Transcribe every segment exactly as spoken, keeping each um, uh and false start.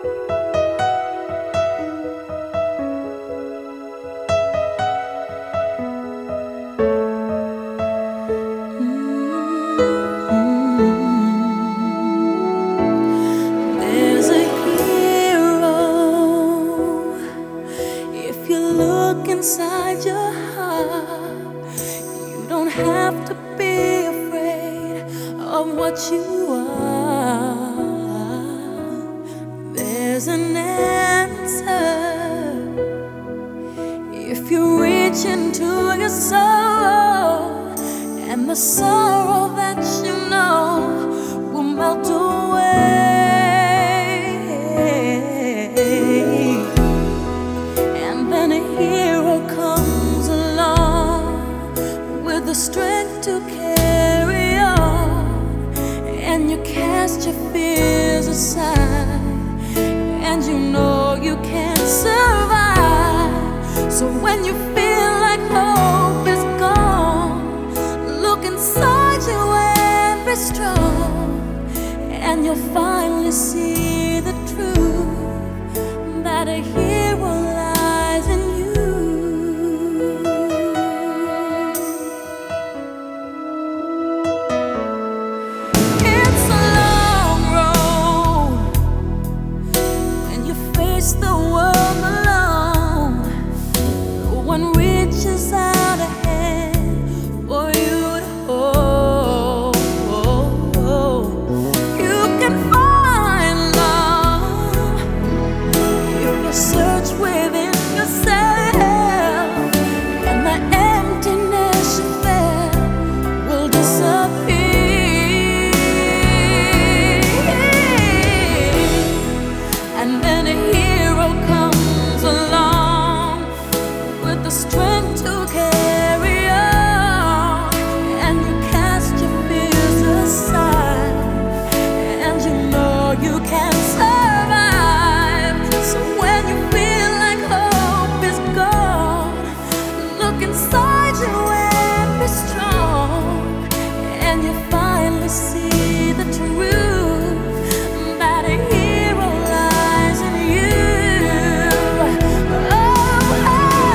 There's a hero if you look inside your heart. You don't have to be afraid of what you are. There's an answer if you reach into your soul, and the sorrow that you know will melt away. And then a hero comes along with the strength to carry on, and you cast your fears aside, and you know you can survive. So when you feel like hope is gone, look inside you and be strong, and you'll finally see the truth that a hero lies in you. It's a long road when you face the world alone. No one reaches out a hand for you to hold. You can find love if you search within yourself, and the emptiness you felt will disappear. And then a hero comes along with the strength to carry on, and you cast your fears aside, and you know you can survive. So when you feel like hope is gone, look inside you and be strong, and you finally see the truth that a hero lies in you. Oh,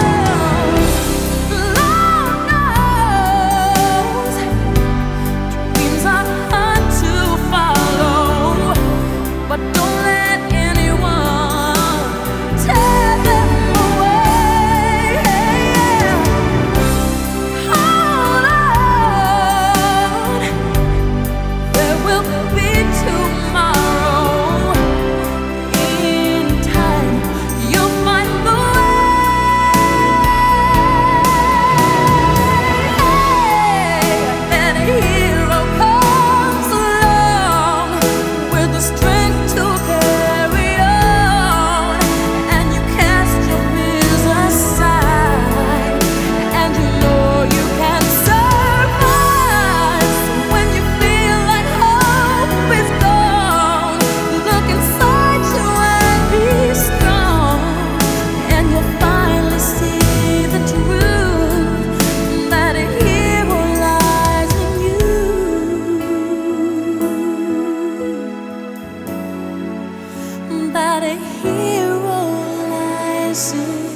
Lord knows dreams are hard to follow, but don't let anyone tear them away. Hold on, there will be tomorrow. In time, you'll find the way. And a hero comes along with the strength to carry on, and you cast your fears aside, and you know you can survive. So when you feel like hope is gone, look inside you and be strong, and you'll finally see the truth that a hero lies in you. That a hero lies in you.